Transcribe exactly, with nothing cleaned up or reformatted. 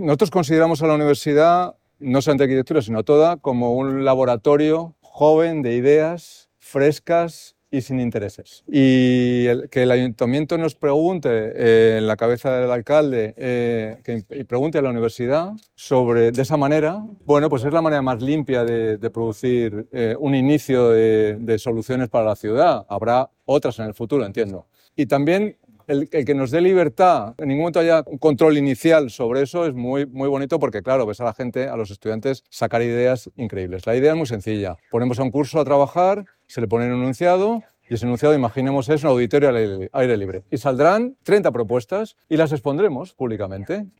Nosotros consideramos a la universidad, no solamente arquitectura, sino toda, como un laboratorio joven de ideas frescas y sin intereses. Y el, que el ayuntamiento nos pregunte eh, en la cabeza del alcalde eh, que, y pregunte a la universidad sobre, de esa manera, bueno, pues es la manera más limpia de, de producir eh, un inicio de, de soluciones para la ciudad. Habrá otras en el futuro, entiendo. Y también El, el que nos dé libertad, en ningún momento haya un control inicial sobre eso, es muy, muy bonito porque, claro, ves a la gente, a los estudiantes, sacar ideas increíbles. La idea es muy sencilla. Ponemos a un curso a trabajar, se le pone un enunciado y ese enunciado, imaginemos, es un auditorio al aire libre. Y saldrán treinta propuestas y las expondremos públicamente.